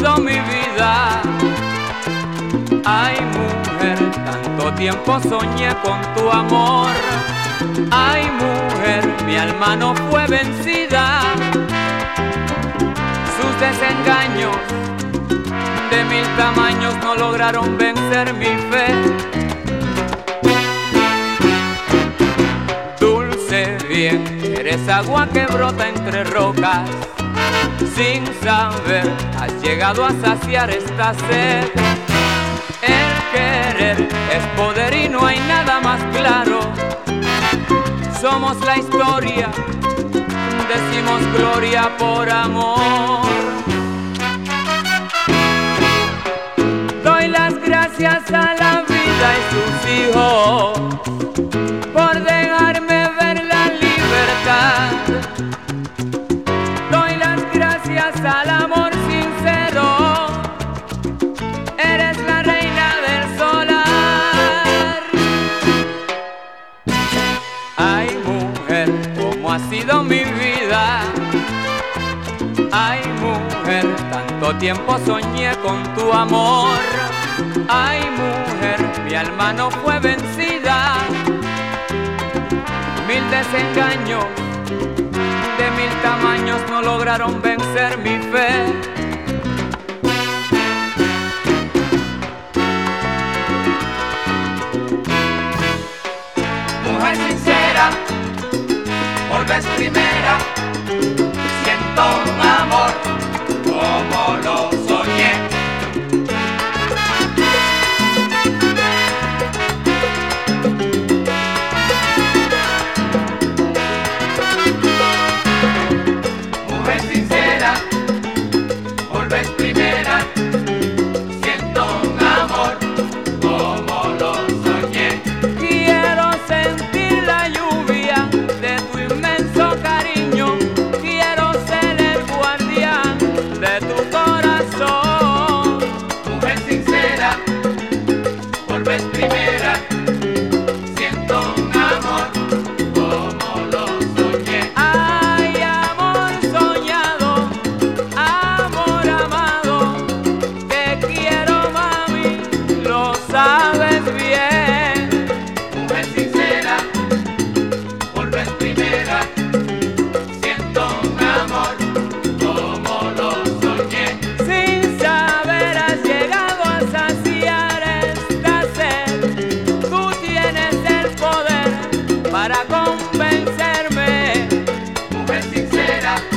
sido mi vida. Ay, mujer, tanto tiempo soñé con tu amor. Ay, mujer, mi alma no fue vencida. Sus desengaños de mil tamaños no lograron vencer mi fe. Dulce bien, eres agua que brota entre rocas. Sin saber, has llegado a saciar esta sed. El querer es poder y no hay nada más claro. Somos la historia, decimos gloria por amor. Doy las gracias a la vida y sus hijos por dejarme ver la libertad. Doy las gracias al amor sincero. Eres la reina del solar. Ay, mujer, cómo ha sido mi vida. Ay, mujer, tanto tiempo soñé con tu amor. Ay, mujer, mi alma no fue vencida. Mil desengaños de mil tamaños no lograron vencer mi fe. Mujer sincera, volves primera. Siento un amor como lo soñé. Mujer sincera, volves primera. Siento un amor como lo soñé. Quiero sentir la lluvia de tu inmenso cariño. Quiero ser el guardián de tu corazón. Mujer sincera, volves primera. Siento un amor como lo soñé. Ay, amor soñado, amor amado, te quiero, mami, lo sabes bien. Mujer sincera, volves primera. Siento un amor como lo soñé. Sin saber has llegado a saciar esta sed. Tú tienes el poder para convencerme. Mujer sincera,